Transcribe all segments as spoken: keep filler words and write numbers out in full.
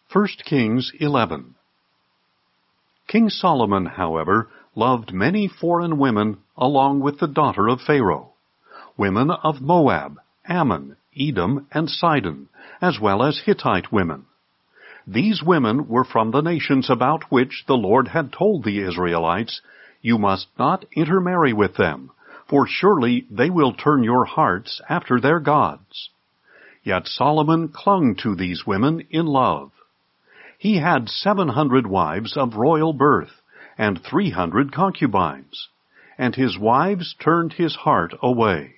First Kings eleven. King Solomon, however, loved many foreign women along with the daughter of Pharaoh, women of Moab, Ammon, Edom, and Sidon, as well as Hittite women. These women were from the nations about which the Lord had told the Israelites, "You must not intermarry with them, for surely they will turn your hearts after their gods." Yet Solomon clung to these women in love. He had seven hundred wives of royal birth, and three hundred concubines, and his wives turned his heart away.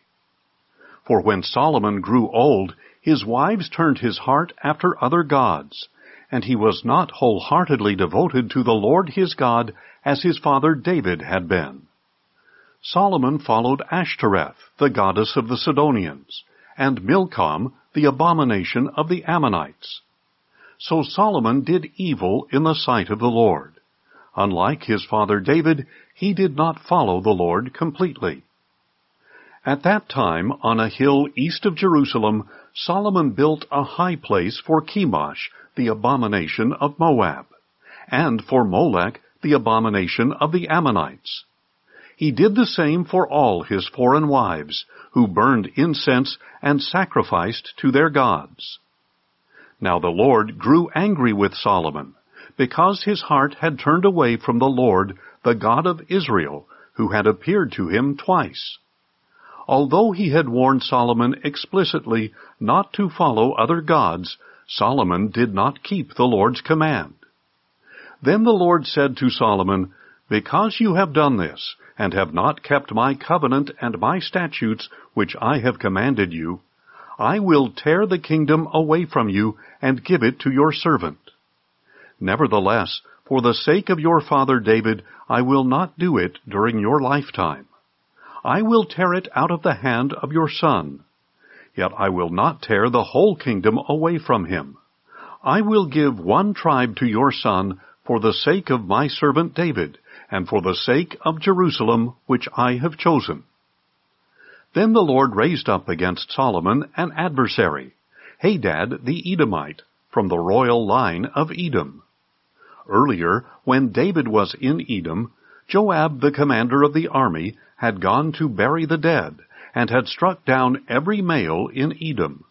For when Solomon grew old, his wives turned his heart after other gods, and he was not wholeheartedly devoted to the Lord his God as his father David had been. Solomon followed Ashtoreth, the goddess of the Sidonians, and Milcom, the abomination of the Ammonites. So Solomon did evil in the sight of the Lord. Unlike his father David, he did not follow the Lord completely. At that time, on a hill east of Jerusalem, Solomon built a high place for Chemosh, the abomination of Moab, and for Molech, the abomination of the Ammonites. He did the same for all his foreign wives, who burned incense and sacrificed to their gods. Now the Lord grew angry with Solomon, because his heart had turned away from the Lord, the God of Israel, who had appeared to him twice. Although he had warned Solomon explicitly not to follow other gods, Solomon did not keep the Lord's command. Then the Lord said to Solomon, "Because you have done this, and have not kept my covenant and my statutes which I have commanded you, I will tear the kingdom away from you and give it to your servant. Nevertheless, for the sake of your father David, I will not do it during your lifetime. I will tear it out of the hand of your son. Yet I will not tear the whole kingdom away from him. I will give one tribe to your son for the sake of my servant David, and for the sake of Jerusalem, which I have chosen." Then the Lord raised up against Solomon an adversary, Hadad the Edomite, from the royal line of Edom. Earlier, when David was in Edom, Joab, the commander of the army, had gone to bury the dead, and had struck down every male in Edom.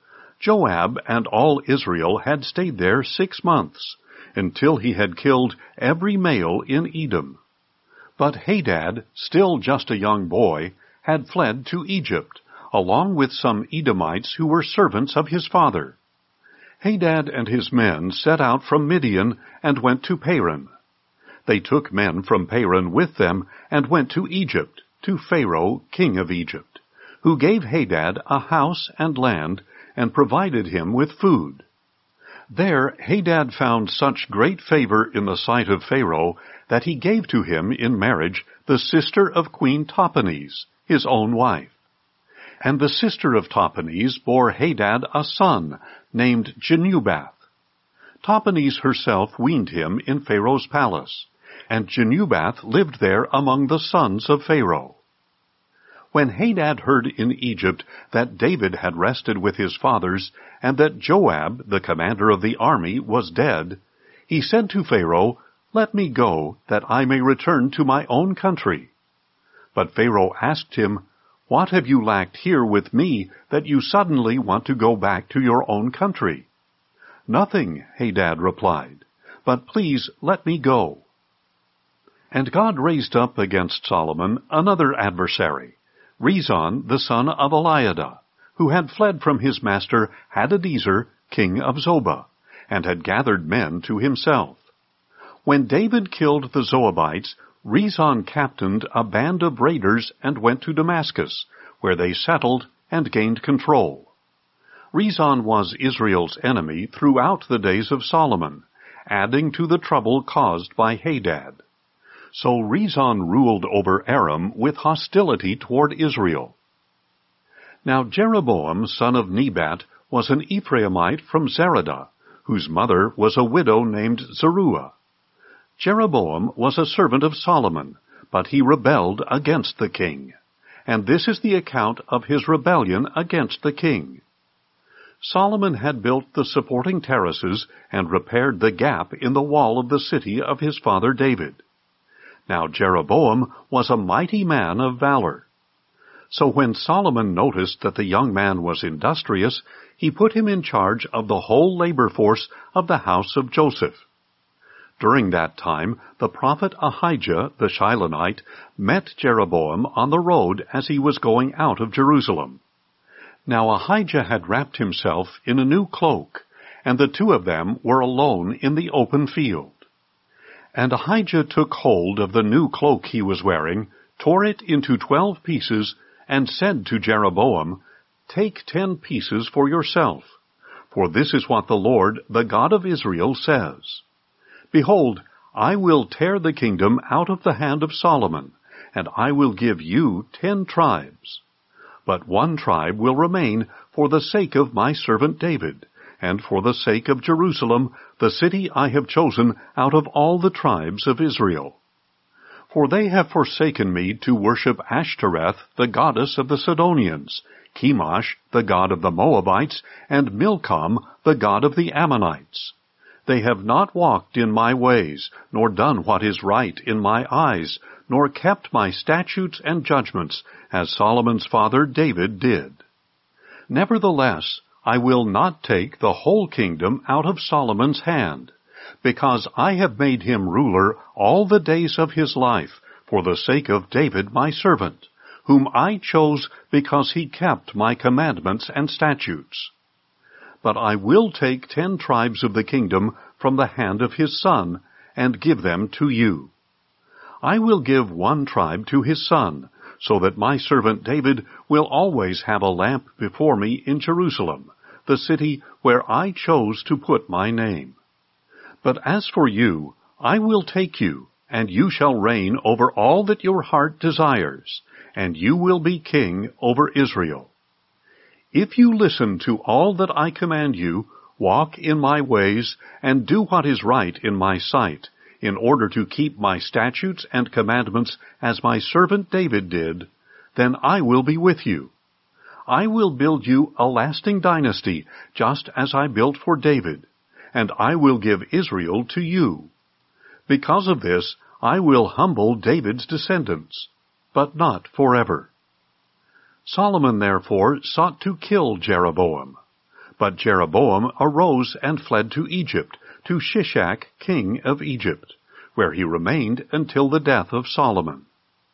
Joab and all Israel had stayed there six months, until he had killed every male in Edom. But Hadad, still just a young boy, had fled to Egypt, along with some Edomites who were servants of his father. Hadad and his men set out from Midian and went to Paran. They took men from Paran with them and went to Egypt, to Pharaoh, king of Egypt, who gave Hadad a house and land and provided him with food. There Hadad found such great favor in the sight of Pharaoh that he gave to him in marriage the sister of Queen Tahpenes, his own wife. And the sister of Tahpenes bore Hadad a son named Genubath. Tahpenes herself weaned him in Pharaoh's palace, and Genubath lived there among the sons of Pharaoh. When Hadad heard in Egypt that David had rested with his fathers, and that Joab, the commander of the army, was dead, he said to Pharaoh, "Let me go, that I may return to my own country." But Pharaoh asked him, "What have you lacked here with me, that you suddenly want to go back to your own country?" "Nothing," Hadad replied, "but please let me go." And God raised up against Solomon another adversary, Rezon the son of Eliada, who had fled from his master Hadadezer, king of Zobah, and had gathered men to himself. When David killed the Zoabites, Rezon captained a band of raiders and went to Damascus, where they settled and gained control. Rezon was Israel's enemy throughout the days of Solomon, adding to the trouble caused by Hadad. So Rezon ruled over Aram with hostility toward Israel. Now Jeroboam, son of Nebat, was an Ephraimite from Zeradah, whose mother was a widow named Zeruiah. Jeroboam was a servant of Solomon, but he rebelled against the king. And this is the account of his rebellion against the king. Solomon had built the supporting terraces and repaired the gap in the wall of the city of his father David. Now Jeroboam was a mighty man of valor. So when Solomon noticed that the young man was industrious, he put him in charge of the whole labor force of the house of Joseph. During that time, the prophet Ahijah the Shilonite met Jeroboam on the road as he was going out of Jerusalem. Now Ahijah had wrapped himself in a new cloak, and the two of them were alone in the open field. And Ahijah took hold of the new cloak he was wearing, tore it into twelve pieces, and said to Jeroboam, "Take ten pieces for yourself, for this is what the Lord, the God of Israel, says. Behold, I will tear the kingdom out of the hand of Solomon, and I will give you ten tribes. But one tribe will remain for the sake of my servant David, and for the sake of Jerusalem, the city I have chosen out of all the tribes of Israel. For they have forsaken me to worship Ashtoreth, the goddess of the Sidonians, Chemosh, the god of the Moabites, and Milcom, the god of the Ammonites. They have not walked in my ways, nor done what is right in my eyes, nor kept my statutes and judgments, as Solomon's father David did. Nevertheless, I will not take the whole kingdom out of Solomon's hand, because I have made him ruler all the days of his life, for the sake of David my servant, whom I chose because he kept my commandments and statutes. But I will take ten tribes of the kingdom from the hand of his son, and give them to you. I will give one tribe to his son, so that my servant David will always have a lamp before me in Jerusalem, the city where I chose to put my name. But as for you, I will take you, and you shall reign over all that your heart desires, and you will be king over Israel. If you listen to all that I command you, walk in my ways, and do what is right in my sight, in order to keep my statutes and commandments as my servant David did, then I will be with you. I will build you a lasting dynasty, just as I built for David, and I will give Israel to you. Because of this, I will humble David's descendants, but not forever." Solomon therefore sought to kill Jeroboam. But Jeroboam arose and fled to Egypt, to Shishak, king of Egypt, where he remained until the death of Solomon.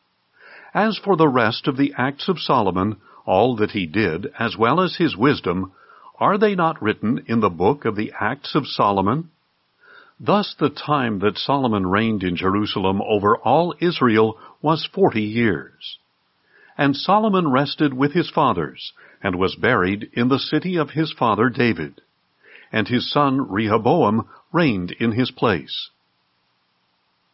As for the rest of the acts of Solomon, all that he did, as well as his wisdom, are they not written in the book of the Acts of Solomon? Thus the time that Solomon reigned in Jerusalem over all Israel was forty years. And Solomon rested with his fathers, and was buried in the city of his father David. And his son Rehoboam reigned in his place.